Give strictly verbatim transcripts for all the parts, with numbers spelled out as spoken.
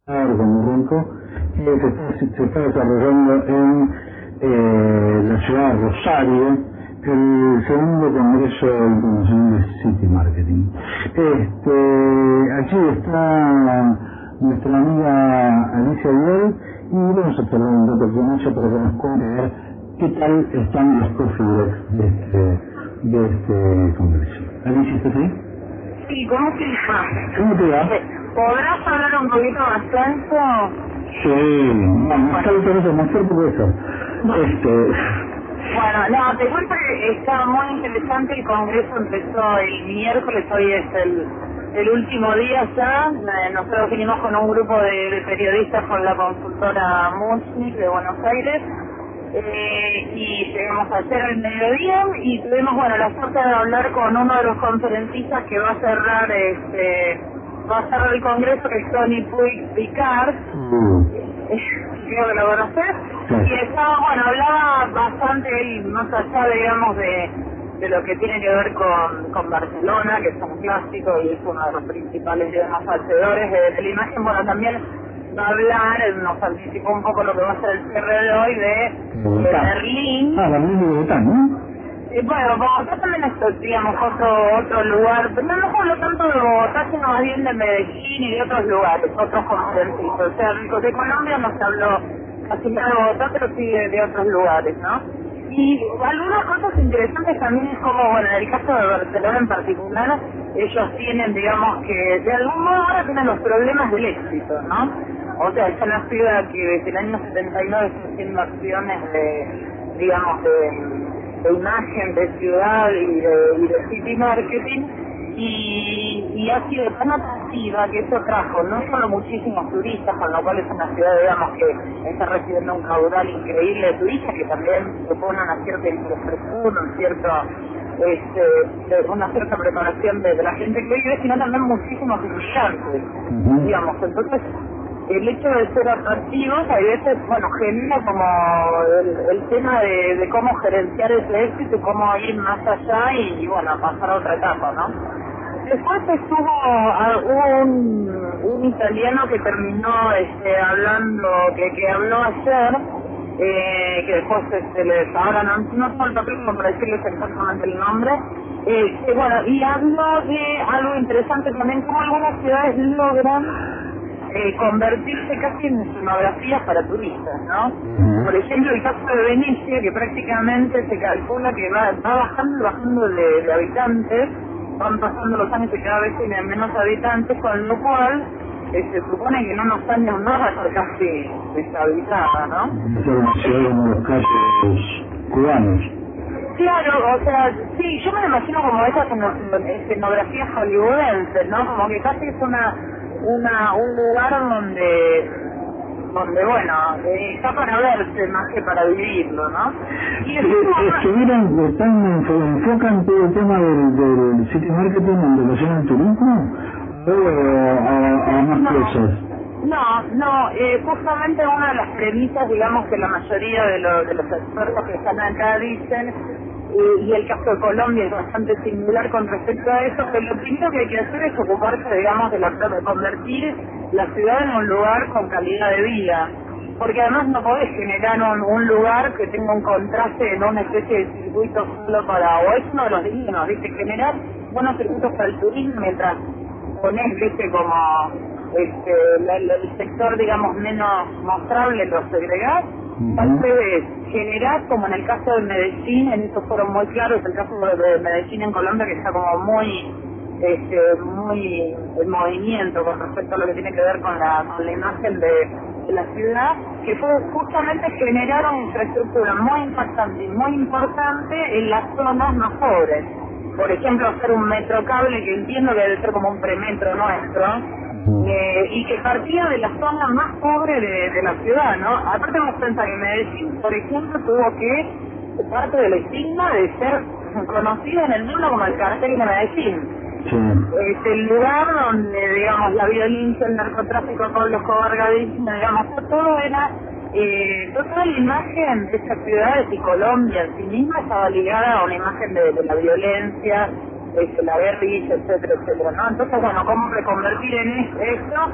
con Renco, que se está, se está desarrollando en eh, la ciudad de Rosario, el segundo Congreso Internacional de City Marketing. Este, aquí está nuestra amiga Alicia Vidal y vamos a charlar un rato con ella para que nos cuente qué tal están los coffee breaks de este, de este Congreso. Alicia, ¿estás ahí? Sí, ¿cómo te va? ¿Cómo te va? ¿Podrás hablar un poquito más lento? Sí, no, más alto eso, más fuerte que eso. Este... Bueno, no, te cuento que está muy interesante. El Congreso empezó el miércoles, hoy es el, el último día ya. Nosotros vinimos con un grupo de, de periodistas con la consultora Muchnik de Buenos Aires. Eh, y llegamos ayer al mediodía y tuvimos, bueno, la suerte de hablar con uno de los conferencistas que va a cerrar este va a cerrar el congreso, que es Tony Puig Picard. Mm. Creo que lo conoces. Sí. Y estaba, bueno, hablaba bastante él, más allá, digamos, de, de lo que tiene que ver con, con Barcelona, que es un clásico y es uno de los principales, digamos, hacedores de, de la imagen. Bueno, también va a hablar, nos anticipó un poco lo que va a ser el cierre de hoy de, de Berlín. Ah, Berlín de Bogotá, ¿no? Y bueno, Bogotá también es, digamos, otro, otro lugar, pero no, no hablo tanto de Bogotá, sino más bien de Medellín y de otros lugares, otros conferencistas. O sea, de Colombia no se habló casi nada de Bogotá, pero sí de, de otros lugares, ¿no? Y algunas cosas interesantes también es como, bueno, en el caso de Barcelona en particular, ellos tienen, digamos, que de algún modo ahora tienen los problemas del éxito, ¿no? O sea, es una ciudad que desde el año setenta y nueve está haciendo acciones de, digamos, de, de imagen, de ciudad y de, y de city marketing, y, y ha sido tan atractiva que eso trajo no solo muchísimos turistas, con lo cual es una ciudad, digamos, que está recibiendo un caudal increíble de turistas, que también supone una cierta infraestructura, un cierto, este, una cierta preparación de, de la gente que vive, sino también muchísimos inmigrantes, uh-huh. digamos. Entonces, el hecho de ser atractivos, a veces, bueno, genera como el, el tema de, de cómo gerenciar ese éxito y cómo ir más allá y, y bueno, pasar a otra etapa, ¿no? Después estuvo, uh, hubo un, un italiano que terminó este, hablando, que, que habló ayer, eh, que después este, les, ahora no, no tengo el papel como para decirles exactamente el nombre, eh, que bueno, y habló de algo interesante también, cómo algunas ciudades logran Eh, convertirse casi en escenografías para turistas, ¿no? Uh-huh. Por ejemplo, el caso de Venecia, que prácticamente se calcula que va, va bajando y bajando de, de habitantes, van pasando los años y cada vez tienen menos habitantes, con lo cual eh, se supone que en unos años más va a estar casi deshabitada, ¿no? Es una ciudad como los casos cubanos. Claro, o sea, sí, yo me lo imagino como esas escenografías hollywoodenses, ¿no? Como que casi es una una un lugar donde donde bueno eh, está para verse más que para vivirlo, ¿no? Y eh, estuvieron están enfocan todo el tema del, del city marketing en relación al turismo o a, a más no, cosas. No, no, eh, justamente una de las premisas, digamos, que la mayoría de, lo, de los expertos que están acá dicen, y, y el caso de Colombia es bastante similar con respecto a eso, que lo primero que hay que hacer es ocuparse, digamos, de, la, de convertir la ciudad en un lugar con calidad de vida, porque además no podés generar un, un lugar que tenga un contraste en una especie de circuito solo para, o es uno de los dignos, ¿viste? Generar buenos circuitos para el turismo mientras ponés, ¿viste? Como este, la, la, el sector, digamos, menos mostrable lo segregás. Tal vez generar, como en el caso de Medellín, en eso fueron muy claros, el caso de Medellín en Colombia, que está como muy este, muy en movimiento con respecto a lo que tiene que ver con la, con la imagen de, de la ciudad, que fue justamente generar una infraestructura muy impactante y muy importante en las zonas más pobres. Por ejemplo, hacer un metrocable, que entiendo que debe ser como un premetro nuestro, Eh, y que partía de la zona más pobre de, de la ciudad, ¿no? Aparte vamos a pensar que Medellín, por ejemplo, tuvo que, parte del estigma de ser conocido en el mundo como el cartel de Medellín. Sí. Es el lugar donde, digamos, la violencia, el narcotráfico, todos los cobargadismos, digamos, todo era, eh, toda la imagen de estas ciudades y Colombia en sí misma estaba ligada a una imagen de, de la violencia, este, la guerrilla, etcétera, etcétera, ¿no? Entonces, bueno, cómo reconvertir en esto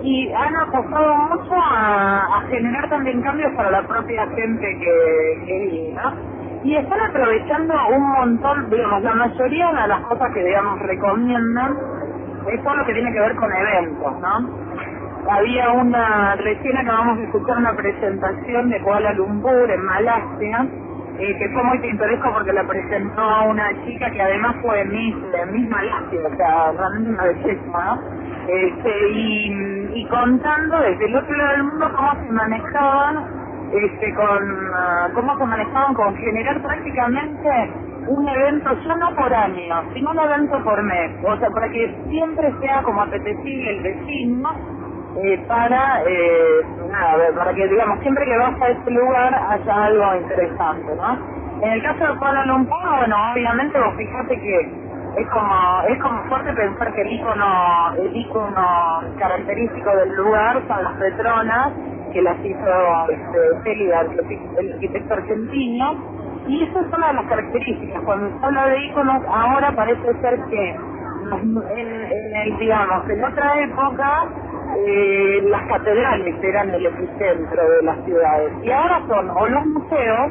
y han apostado mucho a, a generar también cambios para la propia gente que, que vive, ¿no? Y están aprovechando un montón, digamos, la mayoría de las cosas que, digamos, recomiendan es todo lo que tiene que ver con eventos, ¿no? Había una, recién acabamos de escuchar una presentación de Kuala Lumpur en Malasia, eh, que fue muy pintoresco porque la presentó a una chica que además fue Miss, de Miss Malasia, o sea, realmente una belleza, ¿no? Este, y, y contando desde el otro lado del mundo cómo se manejaban, este, con, uh, cómo se manejaban con generar prácticamente un evento ya no por año, sino un evento por mes, o sea, para que siempre sea como apetecible el vecino, eh, para, eh, nada, para que, digamos, siempre que vas a este lugar haya algo interesante, ¿no? En el caso de Kuala Lumpur, bueno, obviamente vos fíjate que es como, es como fuerte pensar que el icono, el icono característico del lugar son las Petronas, que las hizo este, Célida, el arquitecto argentino, y esa es una de las características. Cuando se habla de iconos, ahora parece ser que en, en el, digamos, en otra época, eh, las catedrales eran el epicentro de las ciudades, y ahora son o los museos,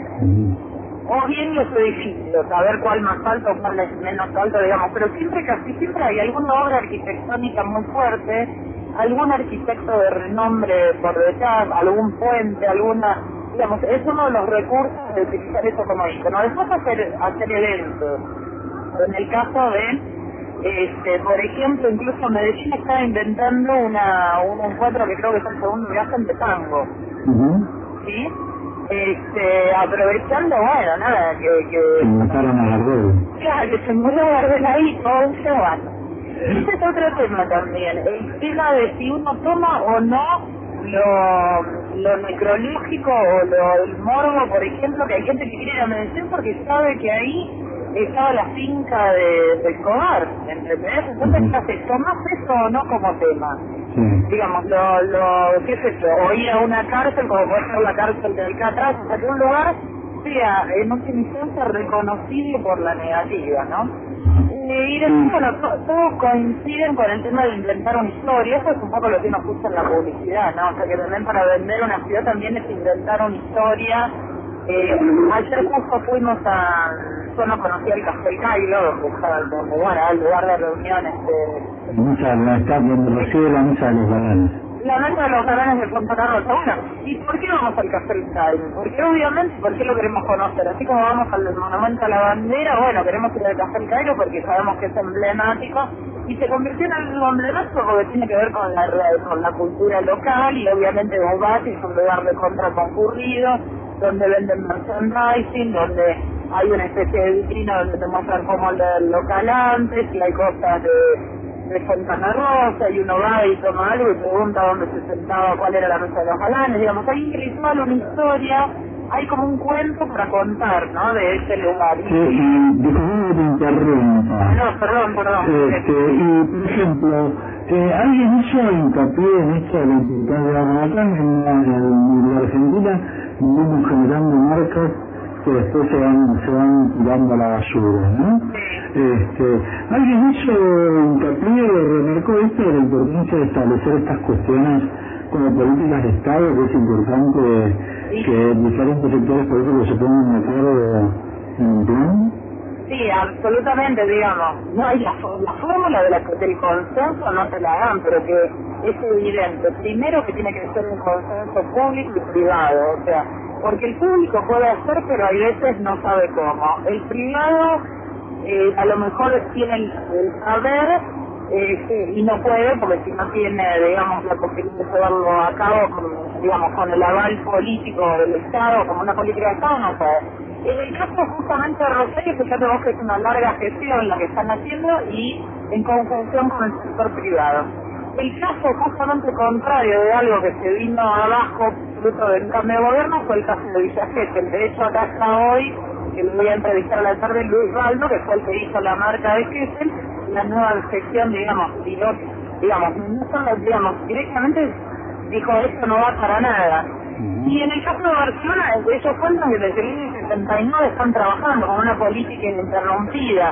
o bien los edificios, a ver cuál más alto o cuál es menos alto, digamos, pero siempre, casi siempre hay alguna obra arquitectónica muy fuerte, algún arquitecto de renombre por detrás, algún puente, alguna, digamos, es uno de los recursos de utilizar eso como icono. Después hacer, hacer eventos. En el caso de, este, por ejemplo, incluso Medellín está inventando una, un encuentro que creo que es el segundo que hacen de tango. Uh-huh. ¿Sí? Este, aprovechando, bueno, nada, que... que se mataron a Gardel. Claro, que se murió Gardel ahí, todo se va. Ese es otro tema también, el tema de si uno toma o no lo, lo necrológico o lo, el morbo, por ejemplo, que hay gente que quiere ir a Medellín porque sabe que ahí estaba la finca de, de Escobar, ¿entendés? Entonces, uh-huh. ¿qué haces? ¿Tomás eso o no como tema? Sí. Digamos, lo, lo, qué sé yo, o ir a una cárcel, como puede ser la cárcel de Alcatraz, o sea, que un lugar sea en última instancia reconocible por la negativa, ¿no? Y después, bueno, to, todos coinciden con el tema de inventar una historia, eso es un poco lo que nos gusta en la publicidad, ¿no? O sea, que también para vender una ciudad también es inventar una historia. Eh, ayer justo fuimos a, yo no conocía el Café El Cairo, donde, bueno, el lugar de reuniones de... Mesa, la está donde recibe la mesa de los galanes. La mesa de los galanes de Punta Carlos. Bueno, ¿y por qué vamos al Café El Cairo? Porque obviamente, ¿por qué lo queremos conocer? Así como vamos al Monumento a la Bandera, bueno, queremos ir al Café El Cairo porque sabemos que es emblemático, y se convirtió en algo emblemático porque tiene que ver con la, con la cultura local, y obviamente vos vas y es un lugar de contra concurrido, donde venden merchandising, donde hay una especie de vitrina donde te muestran cómo el local antes, y hay cosas de, de Fontana Rosa, y uno va y toma algo y pregunta dónde se sentaba, cuál era la mesa de los galanes, digamos, hay un ritual, una historia, hay como un cuento para contar, ¿no?, de ese lugar. Sí, y disculpe que te interrumpa. No, perdón, perdón. Este, y, por ejemplo, eh, alguien hizo hincapié en esto de la importancia de la acá en la, en la Argentina, vamos generando marcas que después se van, se van tirando a la basura, ¿no? Este, alguien hizo hincapié o remarcó esto de la importancia de establecer estas cuestiones como políticas de Estado, que es importante que diferentes sectores políticos se pongan de acuerdo en un plan. Sí, absolutamente, digamos, no hay la, la fórmula de la, del consenso, no te la dan, pero que es evidente, primero que tiene que ser un consenso público y privado, o sea, porque el público puede hacer, pero hay veces no sabe cómo. El privado eh, a lo mejor tiene el, el saber eh, y no puede, porque si no tiene, digamos, la posibilidad de llevarlo a cabo, con, digamos, con el aval político del Estado, como una política de Estado, no puede. En el caso justamente de Rosario, fíjate vos que es una larga gestión la que están haciendo y en conjunción con el sector privado. El caso justamente contrario de algo que se vino abajo fruto del cambio de gobierno fue el caso de Villa Gesell. De hecho, acá está hoy, que lo voy a entrevistar a la tarde, Luis Baldo, que fue el que hizo la marca de Gesell, la nueva gestión, digamos, piloto, digamos, no solo, digamos, directamente dijo esto no va para nada. Y en el caso de Barcelona, ellos cuentan que desde el año setenta y nueve están trabajando con una política ininterrumpida,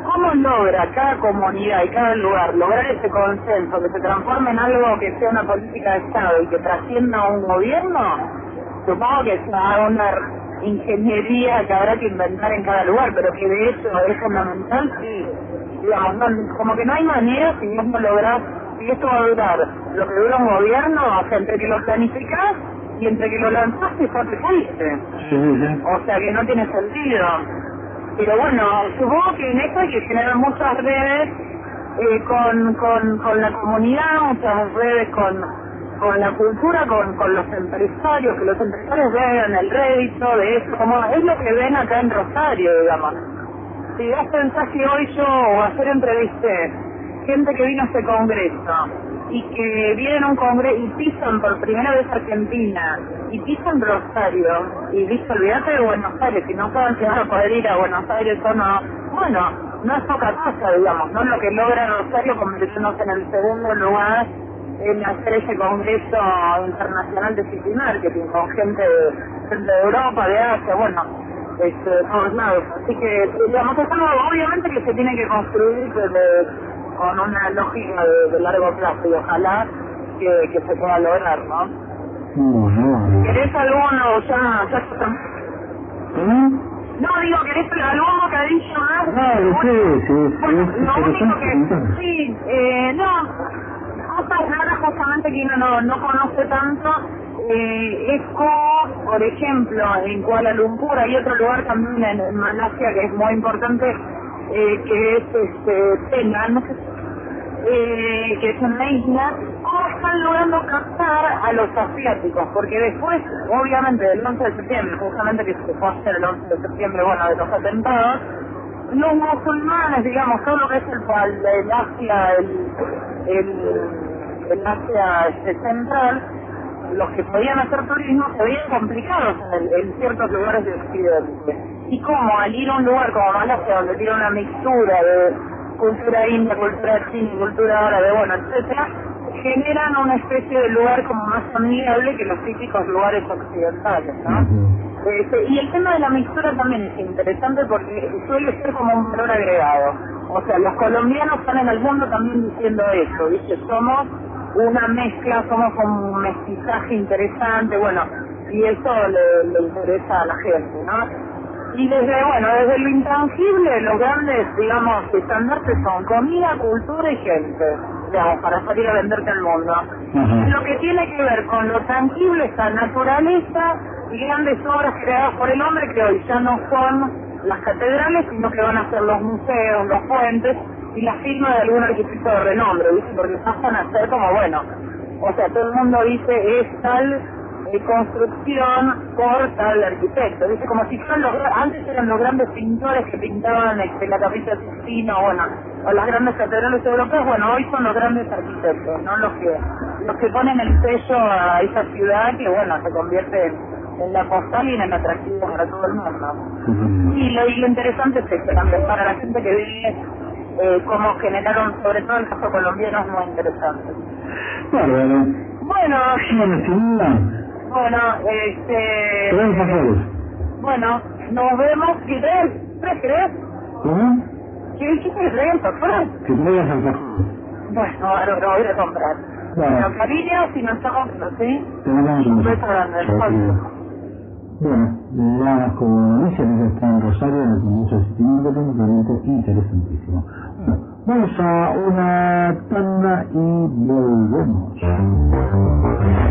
cómo logra cada comunidad y cada lugar lograr ese consenso, que se transforme en algo que sea una política de Estado y que trascienda a un gobierno, supongo que será una ingeniería que habrá que inventar en cada lugar, pero que de hecho es fundamental, sí. Digamos, no, como que no hay manera si no logras, si esto va a durar lo que dura un gobierno, o sea, entre que lo planificás y entre que lo lanzaste ya te caíste. Sí, sí. O sea que no tiene sentido. Pero bueno, supongo que en esto hay que generar muchas redes eh, con, con, con la comunidad, muchas redes con, con la cultura, con, con los empresarios, que los empresarios vean el rédito de eso, como es lo que ven acá en Rosario, digamos. Si vos pensás que hoy yo, o ayer entrevisté gente que vino a este congreso, y que vienen a un congreso y pisan por primera vez Argentina, y pisan Rosario, y dice, olvídate de Buenos Aires, si no saben si van a poder ir a Buenos Aires o no, bueno, no es poca cosa, digamos, no es lo que logra Rosario convirtiéndose en el segundo lugar en hacer ese congreso internacional de City Marketing, con gente de, gente de Europa, de Asia, bueno, este, de todos lados, así que, digamos, es algo obviamente que se tiene que construir desde con una lógica de, de largo plazo y ojalá que, que se pueda lograr, ¿no? Bueno. ¿Querés alguno ya? ya ¿Cómo? no, digo, ¿querés algún bocadillo más? No, sí, sí, bueno, sí, lo único que... sí. Sí, eh, no, cosas raras justamente que uno no, no conoce tanto, eh, es como, por ejemplo, en Kuala Lumpur hay otro lugar también en, en Malasia que es muy importante, eh, que es este, Penang, eh, que es una isla, cómo están logrando captar a los asiáticos, porque después, obviamente, del once de septiembre, justamente que se fue a hacer el once de septiembre, bueno, de los atentados, los musulmanes, digamos, todo lo que es el, el Asia, el, el, el Asia este, central, los que podían hacer turismo se veían complicados en, el, en ciertos lugares de Occidente. Y como al ir a un lugar como Malasia, donde tiene una mixtura de cultura india, cultura china, cultura árabe, bueno, etcétera, generan una especie de lugar como más amigable que los típicos lugares occidentales, ¿no? Uh-huh. Este, y el tema de la mixtura también es interesante porque suele ser como un valor agregado. O sea, los colombianos están en el mundo también diciendo eso, ¿viste? Somos una mezcla, somos como un mestizaje interesante, bueno, y eso le, le interesa a la gente, ¿no? Y desde, bueno, desde lo intangible, los grandes, digamos, estandartes son comida, cultura y gente, digamos, para salir a venderte al mundo. Uh-huh. Lo que tiene que ver con lo tangible está naturaleza y grandes obras creadas por el hombre que hoy ya no son las catedrales, sino que van a ser los museos, los puentes y la firma de algún arquitecto de renombre, ¿viste? Porque pasan a ser como, bueno, o sea, todo el mundo dice es tal de construcción por tal arquitecto, dice, como si fueran los, antes eran los grandes pintores que pintaban este, la Capilla Sixtina, bueno, o las grandes catedrales europeas, bueno, hoy son los grandes arquitectos, no los que los que ponen el sello a esa ciudad que, bueno, se convierte en, en la postal y en el atractivo para todo el mundo. Uh-huh. Y, lo, y lo interesante es esto también, para la gente que vive, eh, cómo generaron, sobre todo el caso colombiano, es muy interesante. Bárbaro. Bueno, bueno, Bueno, este... Bueno, nos vemos. ¿Qué crees? ¿Qué crees? ¿Cómo? ¿Qué qué te traigan para Que traigas alfajores. Bueno, ahora lo voy a comprar. Bueno, bueno cariño, si no estamos, ¿sí? Te mandamos un beso grande. Bueno, ya como dice, está en Rosario, en el Congreso de City Marketing, realmente interesantísimo. Bueno, vamos a una tanda y volvemos.